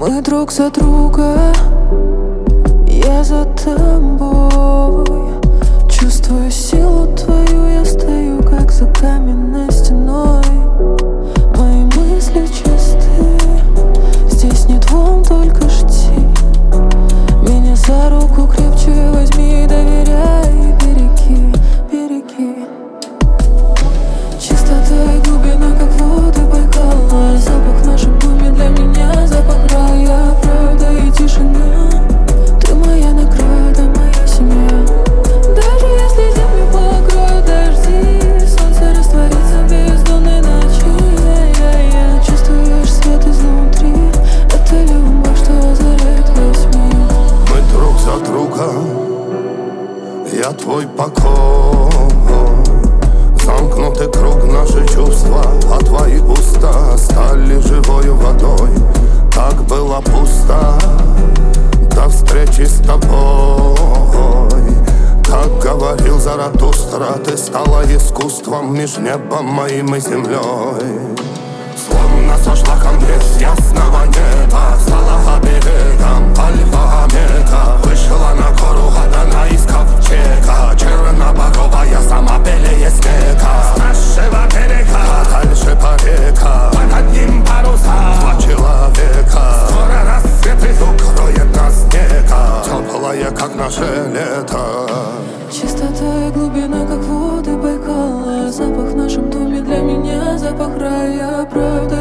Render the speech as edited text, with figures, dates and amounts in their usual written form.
Мы друг за друга, я за тобой. Чувствую силу твою, я стою как за каменной стеной. Мои мысли чисты, здесь нет волн, только жди. Меня за руку крепче возьми, доверяй и береги, береги. Чистота и глубина, как воды Байкала. Запах в нашем доме для меня запах рая, правда и тишина. Ты моя награда, моя семья. Даже если землю покроют дожди, солнце растворится в бездонной ночи. Чувствуешь свет изнутри, это любовь, что озаряет весь мир. Мы друг за другом, я твой покой. Замкнутый круг, наши чувства, а твои уста стали живою водой. Так было пусто до встречи с тобой. Как говорил Заратустра, ты стала искусством меж небом моим и землей. Словно сошла ко мне с ясного неба, стала берегом альфа-омега. Вышла на гору Гадана из ковчега, чернобоговая, сама белее снега. С нашего берега, а дальше по река, под одним парусом два человека. Скоро рассвет и укроет нас снега, теплое, как наше лето. Чистота и глубина, как воды Байкала. Запах в нашем доме для меня запах рая, правда